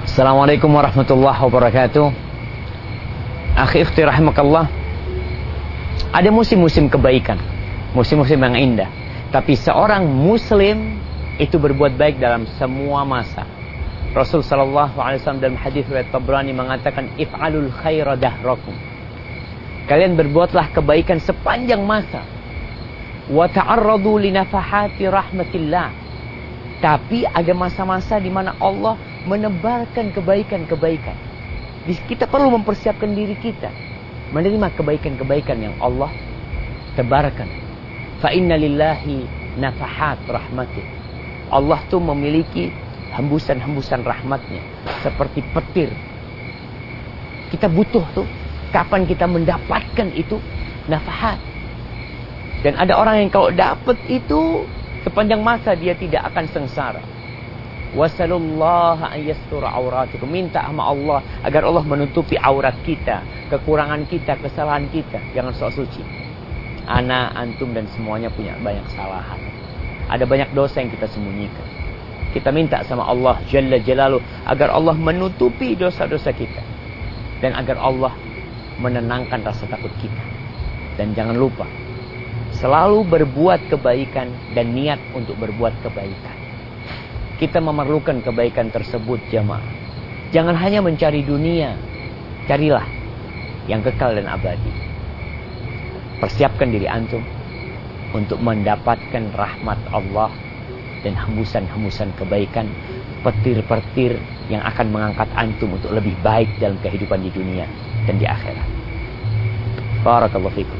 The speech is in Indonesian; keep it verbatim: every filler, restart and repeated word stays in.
Assalamualaikum warahmatullahi wabarakatuh. Akhi ikhti rahimakallah. Ada musim-musim kebaikan, musim-musim yang indah. Tapi seorang muslim itu berbuat baik dalam semua masa. Rasul sallallahu alaihi wasallam dalam hadis riwayat Tabrani mengatakan, if'alul khaira dahrakum. Kalian berbuatlah kebaikan sepanjang masa. Wa ta'arradu li nafahati rahmatillah. Tapi ada masa-masa di mana Allah menebarkan kebaikan-kebaikan. Kita perlu mempersiapkan diri kita menerima kebaikan-kebaikan yang Allah tebarkan. Fa inna lillahi nafahat rahmatih. Allah tuh memiliki hembusan-hembusan rahmatnya seperti petir. Kita butuh tuh kapan kita mendapatkan itu nafahat. Dan ada orang yang kalau dapat itu sepanjang masa dia tidak akan sengsara. Wasallallahu ayyastura auratikum. Minta sama Allah agar Allah menutupi aurat kita, kekurangan kita, kesalahan kita. Jangan sok suci. Ana, antum dan semuanya punya banyak kesalahan. Ada banyak dosa yang kita sembunyikan. Kita minta sama Allah Jalla Jalaluh agar Allah menutupi dosa-dosa kita. Dan agar Allah menenangkan rasa takut kita. Dan jangan lupa, selalu berbuat kebaikan dan niat untuk berbuat kebaikan. Kita memerlukan kebaikan tersebut, jamaah. Jangan hanya mencari dunia. Carilah yang kekal dan abadi. Persiapkan diri antum untuk mendapatkan rahmat Allah dan hembusan-hembusan kebaikan, petir-petir yang akan mengangkat antum untuk lebih baik dalam kehidupan di dunia dan di akhirat. Barakallahu fikum.